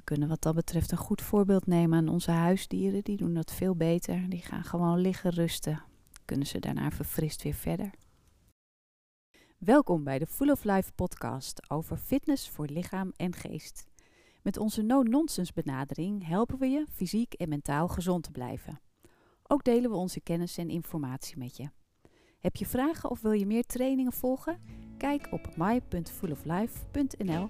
kunnen wat dat betreft een goed voorbeeld nemen aan onze huisdieren. Die doen dat veel beter. Die gaan gewoon liggen rusten. Kunnen ze daarna verfrist weer verder. Welkom bij de Full of Life podcast over fitness voor lichaam en geest. Met onze no-nonsense benadering helpen we je fysiek en mentaal gezond te blijven. Ook delen we onze kennis en informatie met je. Heb je vragen of wil je meer trainingen volgen? Kijk op my.fulloflife.nl.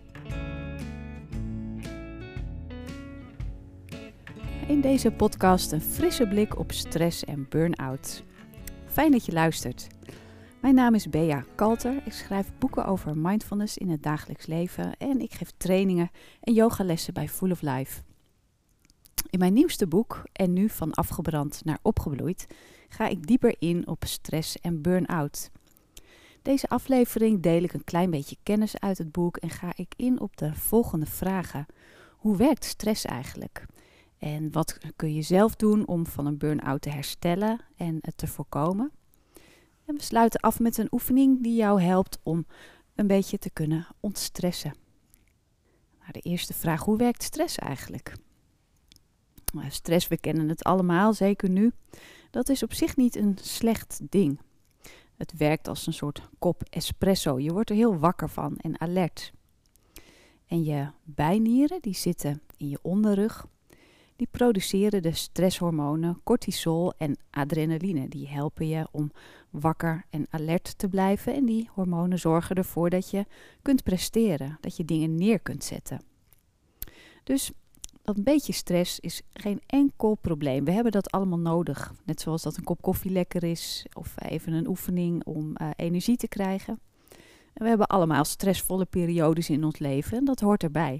In deze podcast een frisse blik op stress en burn-out. Fijn dat je luistert. Mijn naam is Bea Kalter. Ik schrijf boeken over mindfulness in het dagelijks leven en ik geef trainingen en yogalessen bij Full of Life. In mijn nieuwste boek, En nu van afgebrand naar opgebloeid, ga ik dieper in op stress en burn-out. Deze aflevering deel ik een klein beetje kennis uit het boek en ga ik in op de volgende vragen. Hoe werkt stress eigenlijk? En wat kun je zelf doen om van een burn-out te herstellen en het te voorkomen? En we sluiten af met een oefening die jou helpt om een beetje te kunnen ontstressen. Nou, de eerste vraag, hoe werkt stress eigenlijk? Nou, stress, we kennen het allemaal, zeker nu. Dat is op zich niet een slecht ding. Het werkt als een soort kop espresso. Je wordt er heel wakker van en alert. En je bijnieren, die zitten in je onderrug, die produceren de stresshormonen cortisol en adrenaline. Die helpen je om wakker en alert te blijven. En die hormonen zorgen ervoor dat je kunt presteren, dat je dingen neer kunt zetten. Dus dat een beetje stress is geen enkel probleem. We hebben dat allemaal nodig. Net zoals dat een kop koffie lekker is of even een oefening om energie te krijgen. En we hebben allemaal stressvolle periodes in ons leven en dat hoort erbij.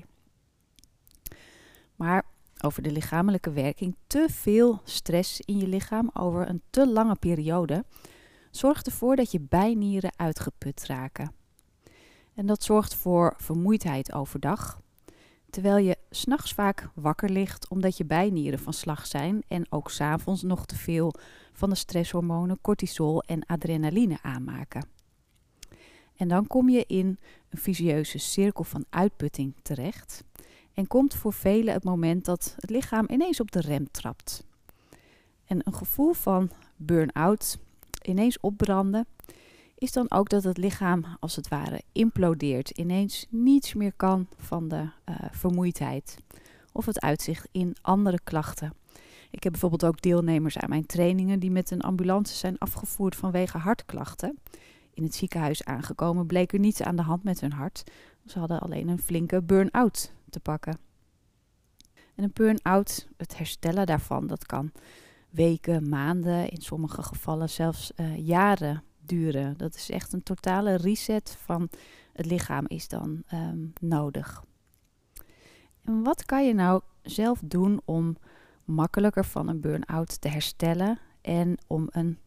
Maar over de lichamelijke werking, te veel stress in je lichaam over een te lange periode zorgt ervoor dat je bijnieren uitgeput raken. En dat zorgt voor vermoeidheid overdag, terwijl je 's nachts vaak wakker ligt omdat je bijnieren van slag zijn en ook 's avonds nog te veel van de stresshormonen cortisol en adrenaline aanmaken. En dan kom je in een vicieuze cirkel van uitputting terecht. En komt voor velen het moment dat het lichaam ineens op de rem trapt. En een gevoel van burn-out, ineens opbranden, is dan ook dat het lichaam als het ware implodeert. Ineens niets meer kan van de vermoeidheid. Of het uitzicht in andere klachten. Ik heb bijvoorbeeld ook deelnemers aan mijn trainingen die met een ambulance zijn afgevoerd vanwege hartklachten. In het ziekenhuis aangekomen bleek er niets aan de hand met hun hart. Ze hadden alleen een flinke burn-out te pakken. En een burn-out, het herstellen daarvan, dat kan weken, maanden, in sommige gevallen zelfs jaren duren. Dat is echt een totale reset van het lichaam is dan nodig. En wat kan je nou zelf doen om makkelijker van een burn-out te herstellen en om een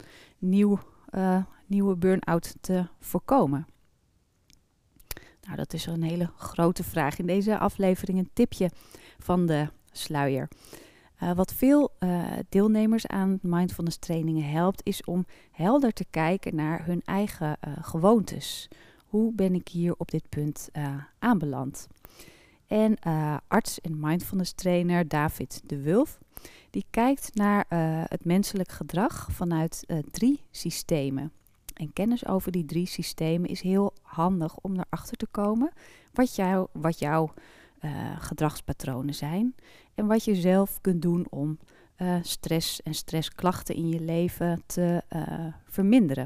nieuwe burn-out te voorkomen? Nou, dat is een hele grote vraag. In deze aflevering een tipje van de sluier. Wat veel deelnemers aan mindfulness trainingen helpt, is om helder te kijken naar hun eigen gewoontes. Hoe ben ik hier op dit punt aanbeland? En arts en mindfulness trainer David de Wulf, die kijkt naar het menselijk gedrag vanuit 3 systemen. En kennis over die 3 systemen is heel handig om erachter te komen wat jouw gedragspatronen zijn. En wat je zelf kunt doen om stress en stressklachten in je leven te verminderen.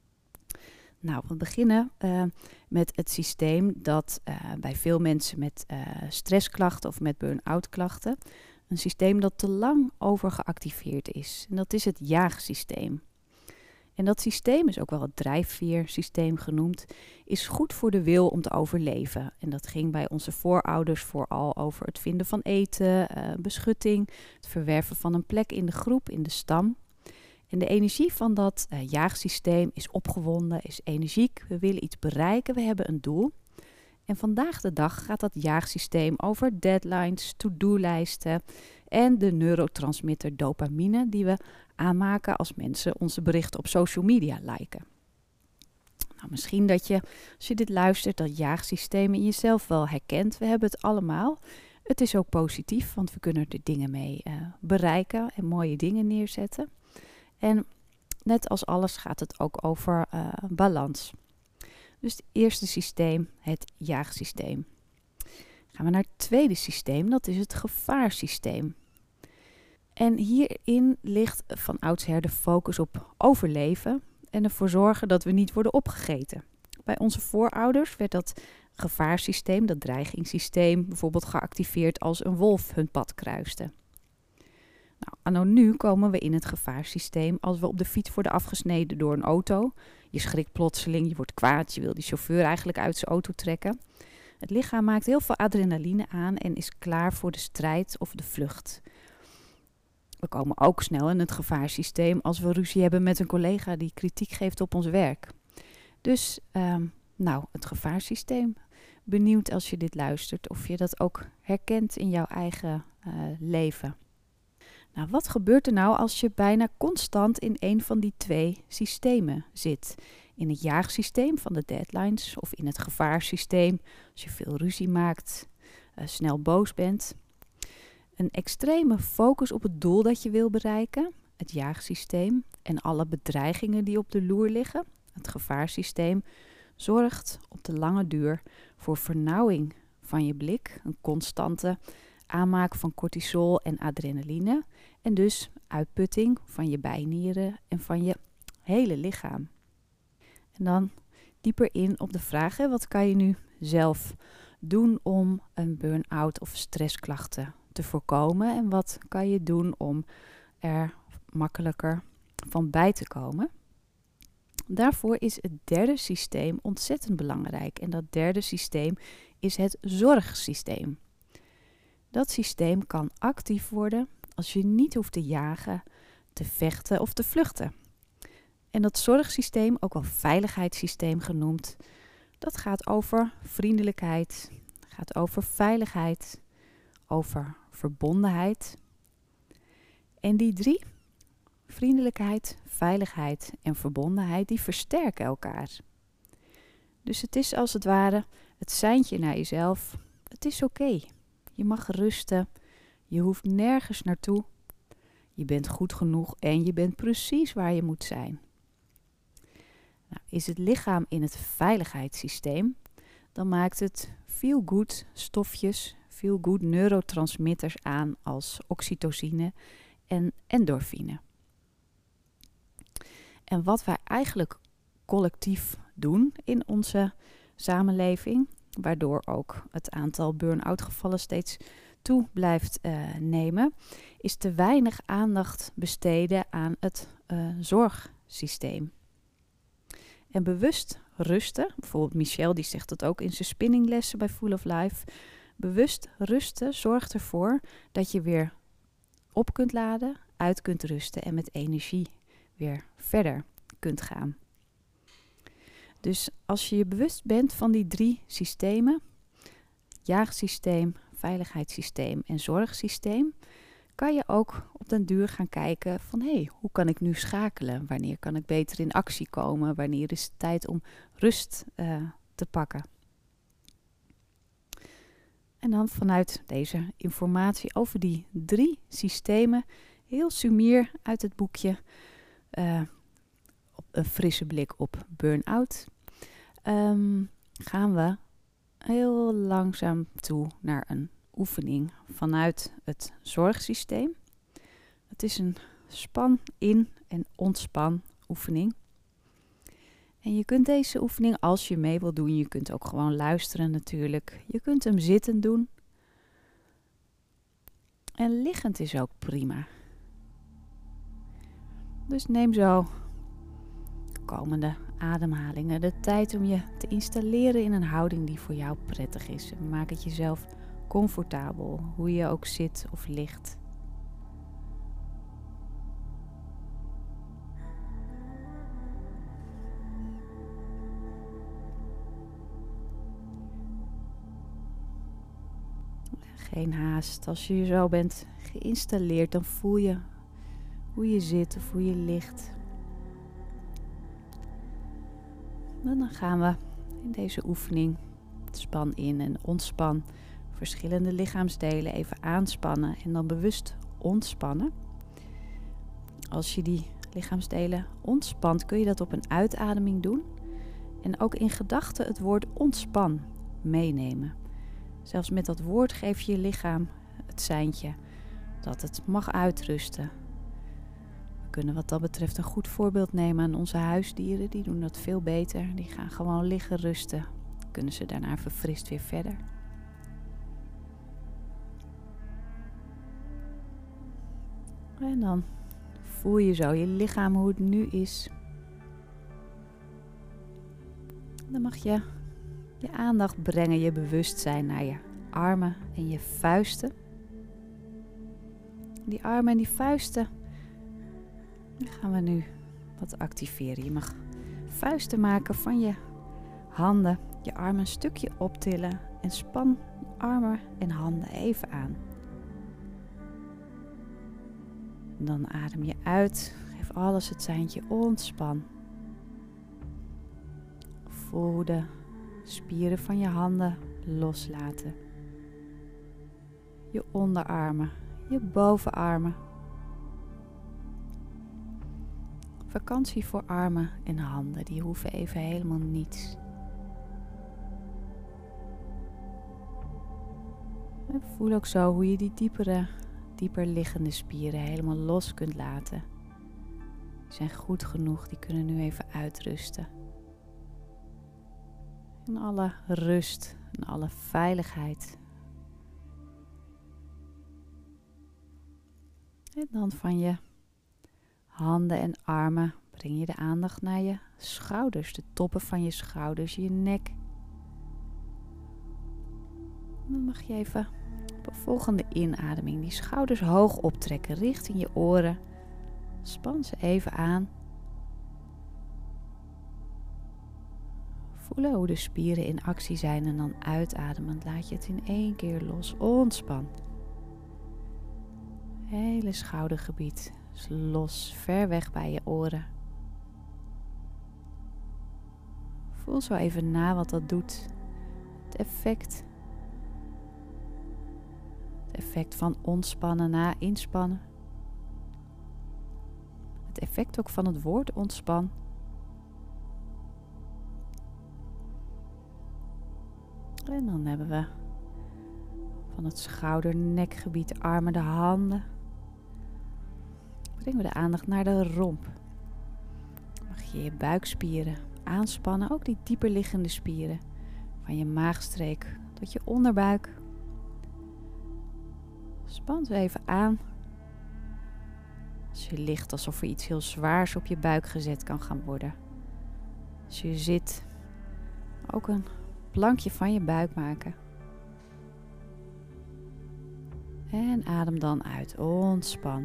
Nou, we beginnen met het systeem dat bij veel mensen met stressklachten of met burn-out klachten, een systeem dat te lang overgeactiveerd is. En dat is het jaagsysteem. En dat systeem is ook wel het drijfveersysteem genoemd, is goed voor de wil om te overleven. En dat ging bij onze voorouders vooral over het vinden van eten, beschutting, het verwerven van een plek in de groep, in de stam. En de energie van dat jaagsysteem is opgewonden, is energiek. We willen iets bereiken, we hebben een doel. En vandaag de dag gaat dat jaagsysteem over deadlines, to-do-lijsten en de neurotransmitter dopamine die we aanmaken als mensen onze berichten op social media liken. Nou, misschien dat je, als je dit luistert, dat jaagsysteem in jezelf wel herkent. We hebben het allemaal. Het is ook positief, want we kunnen er dingen mee bereiken en mooie dingen neerzetten. En net als alles gaat het ook over balans. Dus het eerste systeem, het jaagsysteem. Gaan we naar het tweede systeem, dat is het gevaarsysteem. En hierin ligt van oudsher de focus op overleven en ervoor zorgen dat we niet worden opgegeten. Bij onze voorouders werd dat gevaarsysteem, dat dreigingssysteem, bijvoorbeeld geactiveerd als een wolf hun pad kruiste. Nou, anno nu komen we in het gevaarsysteem als we op de fiets worden afgesneden door een auto. Je schrikt plotseling, je wordt kwaad, je wil die chauffeur eigenlijk uit zijn auto trekken. Het lichaam maakt heel veel adrenaline aan en is klaar voor de strijd of de vlucht. We komen ook snel in het gevaarsysteem als we ruzie hebben met een collega die kritiek geeft op ons werk. Dus, het gevaarsysteem. Benieuwd als je dit luistert of je dat ook herkent in jouw eigen leven. Nou, wat gebeurt er nou als je bijna constant in een van die twee systemen zit? In het jaagsysteem van de deadlines of in het gevaarsysteem als je veel ruzie maakt, snel boos bent. Een extreme focus op het doel dat je wil bereiken, het jaagsysteem en alle bedreigingen die op de loer liggen, het gevaarsysteem, zorgt op de lange duur voor vernauwing van je blik, een constante aanmaak van cortisol en adrenaline en dus uitputting van je bijnieren en van je hele lichaam. En dan dieper in op de vraag, wat kan je nu zelf doen om een burn-out of stressklachten te voorkomen en wat kan je doen om er makkelijker van bij te komen? Daarvoor is het derde systeem ontzettend belangrijk en dat derde systeem is het zorgsysteem. Dat systeem kan actief worden als je niet hoeft te jagen, te vechten of te vluchten. En dat zorgsysteem, ook wel veiligheidssysteem genoemd, dat gaat over vriendelijkheid, gaat over veiligheid, over verbondenheid. En die drie, vriendelijkheid, veiligheid en verbondenheid, die versterken elkaar. Dus het is als het ware het seintje naar jezelf. Het is oké. Je mag rusten. Je hoeft nergens naartoe. Je bent goed genoeg en je bent precies waar je moet zijn. Nou, is het lichaam in het veiligheidssysteem, dan maakt het feel-good stofjes, feel-good neurotransmitters aan als oxytocine en endorfine. En wat wij eigenlijk collectief doen in onze samenleving, waardoor ook het aantal burn-out gevallen steeds toe blijft nemen, is te weinig aandacht besteden aan het zorgsysteem. En bewust rusten, bijvoorbeeld Michel die zegt dat ook in zijn spinninglessen bij Full of Life, bewust rusten zorgt ervoor dat je weer op kunt laden, uit kunt rusten en met energie weer verder kunt gaan. Dus als je je bewust bent van die drie systemen, jaagsysteem, veiligheidssysteem en zorgsysteem, kan je ook op den duur gaan kijken van hoe kan ik nu schakelen? Wanneer kan ik beter in actie komen? Wanneer is het tijd om rust te pakken? En dan vanuit deze informatie over die drie systemen, heel sumier uit het boekje, op een frisse blik op burn-out, gaan we heel langzaam toe naar een oefening vanuit het zorgsysteem. Het is een span-in- en ontspan oefening. En je kunt deze oefening, als je mee wil doen, je kunt ook gewoon luisteren natuurlijk. Je kunt hem zittend doen. En liggend is ook prima. Dus neem zo de komende ademhalingen de tijd om je te installeren in een houding die voor jou prettig is. En maak het jezelf comfortabel, hoe je ook zit of ligt. Geen haast. Als je zo bent geïnstalleerd, dan voel je hoe je zit of hoe je ligt. En dan gaan we in deze oefening span in en ontspan verschillende lichaamsdelen even aanspannen en dan bewust ontspannen. Als je die lichaamsdelen ontspant, kun je dat op een uitademing doen. En ook in gedachten het woord ontspan meenemen. Zelfs met dat woord geef je je lichaam het seintje dat het mag uitrusten. We kunnen wat dat betreft een goed voorbeeld nemen aan onze huisdieren. Die doen dat veel beter. Die gaan gewoon liggen rusten. Kunnen ze daarna verfrist weer verder. En dan voel je zo je lichaam hoe het nu is. Dan mag je je aandacht brengen, je bewustzijn naar je armen en je vuisten. Die armen en die vuisten, die gaan we nu wat activeren. Je mag vuisten maken van je handen, je armen een stukje optillen en span je armen en handen even aan. En dan adem je uit, geef alles het seintje ontspan. Voel hoe de spieren van je handen loslaten. Je onderarmen, je bovenarmen. Vakantie voor armen en handen, die hoeven even helemaal niets. En voel ook zo hoe je die dieper liggende spieren helemaal los kunt laten. Die zijn goed genoeg, die kunnen nu even uitrusten. En alle rust en alle veiligheid. En dan van je handen en armen breng je de aandacht naar je schouders, de toppen van je schouders, je nek. En dan mag je even op een volgende inademing die schouders hoog optrekken richting je oren. Span ze even aan. Voelen hoe de spieren in actie zijn en dan uitademend laat je het in één keer los. Ontspan. Hele schoudergebied is los, ver weg bij je oren. Voel zo even na wat dat doet. Het effect. Het effect van ontspannen na inspannen. Het effect ook van het woord ontspan. En dan hebben we van het schouder-nekgebied, de armen, de handen. Brengen we de aandacht naar de romp. Mag je je buikspieren aanspannen, ook die dieper liggende spieren. Van je maagstreek tot je onderbuik. Span ze even aan. Als je ligt, alsof er iets heel zwaars op je buik gezet kan gaan worden. Als je zit, ook een plankje van je buik maken. En adem dan uit. Ontspan.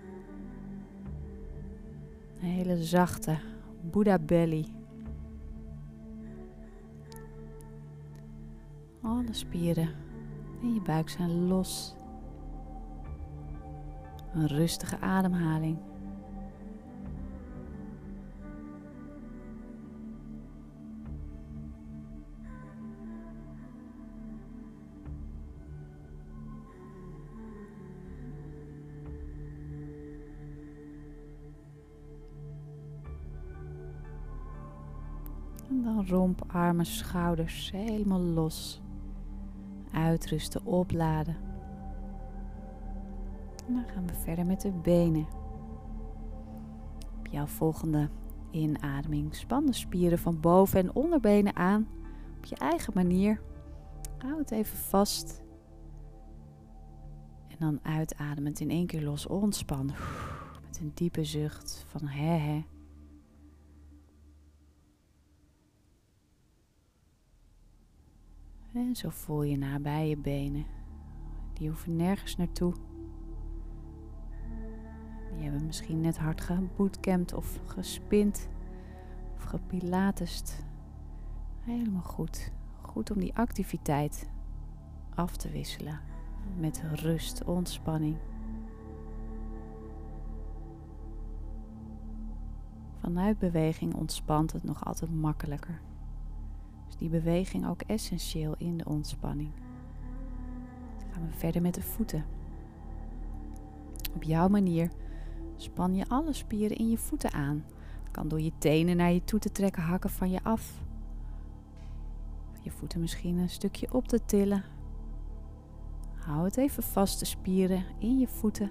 Een hele zachte Buddha belly. Alle spieren in je buik zijn los. Een rustige ademhaling. En dan romp, armen, schouders helemaal los. Uitrusten, opladen. En dan gaan we verder met de benen. Op jouw volgende inademing span de spieren van boven- en onderbenen aan. Op je eigen manier. Hou het even vast. En dan uitademend in één keer los. Ontspan. Met een diepe zucht van he. En zo voel je nabij je benen. Die hoeven nergens naartoe. Die hebben misschien net hard gebootcampt of gespind of gepilatest. Helemaal goed. Goed om die activiteit af te wisselen met rust, ontspanning. Vanuit beweging ontspant het nog altijd makkelijker. Dus die beweging ook essentieel in de ontspanning. gaan we verder met de voeten. Op jouw manier span je alle spieren in je voeten aan. Kan door je tenen naar je toe te trekken, hakken van je af. Je voeten misschien een stukje op te tillen. Hou het even vast, de spieren in je voeten.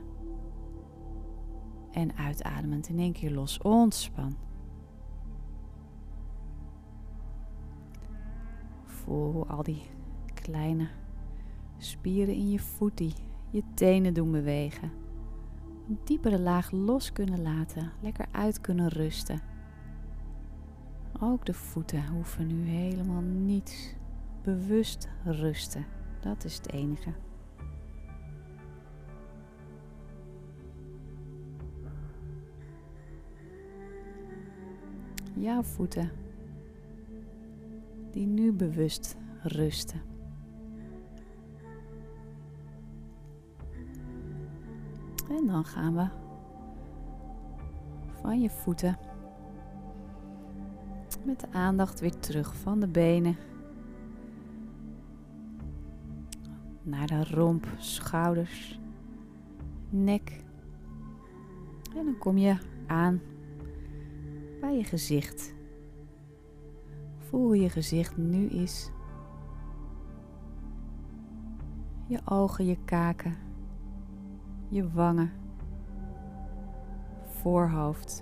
En uitademend in één keer los, ontspan. Voel hoe al die kleine spieren in je voet die je tenen doen bewegen. Een diepere laag los kunnen laten, lekker uit kunnen rusten. Ook de voeten hoeven nu helemaal niet bewust rusten. Dat is het enige. Jouw voeten die nu bewust rusten. En dan gaan we van je voeten met de aandacht weer terug van de benen naar de romp, schouders, nek. En dan kom je aan bij je gezicht. Voel hoe je gezicht nu is. Je ogen, je kaken, je wangen, voorhoofd.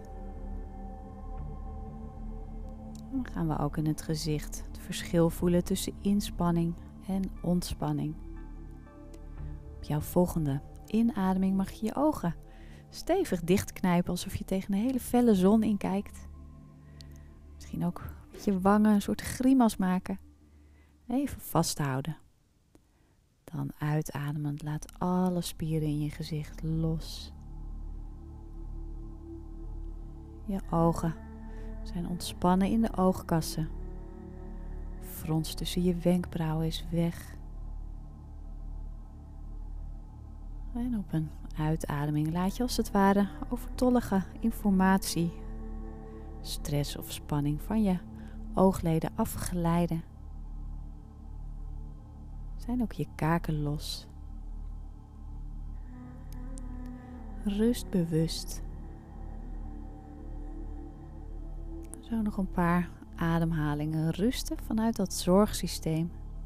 Dan gaan we ook in het gezicht het verschil voelen tussen inspanning en ontspanning. Op jouw volgende inademing mag je je ogen stevig dichtknijpen, alsof je tegen een hele felle zon inkijkt. Misschien ook met je wangen een soort grimas maken. Even vasthouden. Dan uitademend laat alle spieren in je gezicht los. Je ogen zijn ontspannen in de oogkassen. Frons tussen je wenkbrauwen is weg. En op een uitademing laat je als het ware overtollige informatie, stress of spanning van je oogleden afglijden. Zijn ook je kaken los. Rust bewust. Zo nog een paar ademhalingen rusten vanuit dat zorgsysteem.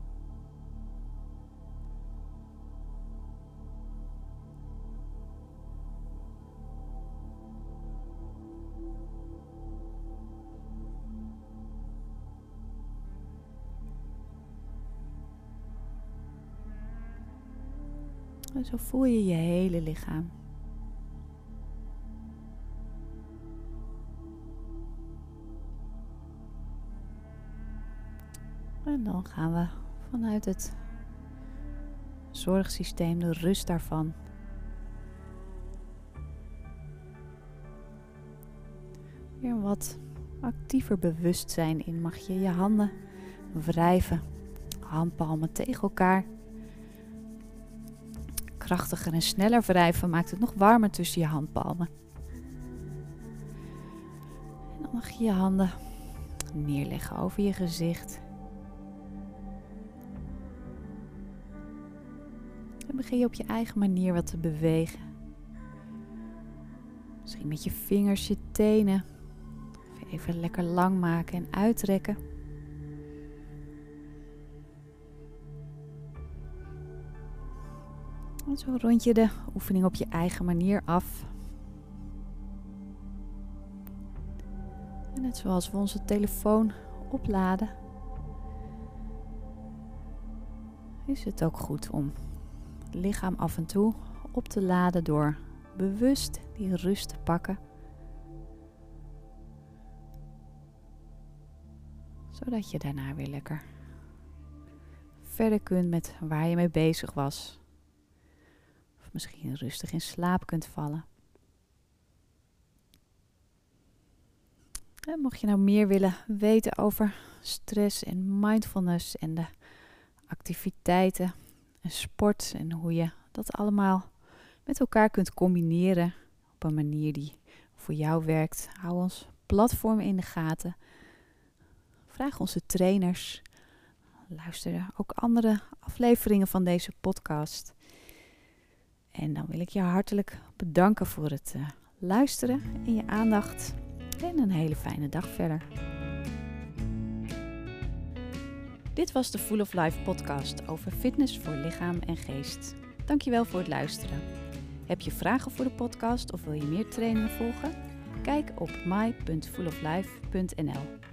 En zo voel je je hele lichaam. En dan gaan we vanuit het zorgsysteem, de rust daarvan, weer een wat actiever bewustzijn in. Mag je je handen wrijven, handpalmen tegen elkaar. Krachtiger en sneller wrijven maakt het nog warmer tussen je handpalmen. En dan mag je je handen neerleggen over je gezicht. En begin je op je eigen manier wat te bewegen. Misschien met je vingers, je tenen. Even lekker lang maken en uitrekken. En zo rond je de oefening op je eigen manier af. En net zoals we onze telefoon opladen, is het ook goed om het lichaam af en toe op te laden door bewust die rust te pakken. Zodat je daarna weer lekker verder kunt met waar je mee bezig was. Of misschien rustig in slaap kunt vallen. En mocht je nou meer willen weten over stress en mindfulness en de activiteiten en sport en hoe je dat allemaal met elkaar kunt combineren op een manier die voor jou werkt, hou ons platform in de gaten. Vraag onze trainers. Luister ook andere afleveringen van deze podcast. En dan wil ik je hartelijk bedanken voor het luisteren en je aandacht. En een hele fijne dag verder. Dit was de Full of Life podcast over fitness voor lichaam en geest. Dankjewel voor het luisteren. Heb je vragen voor de podcast of wil je meer trainingen volgen? Kijk op my.fulloflife.nl.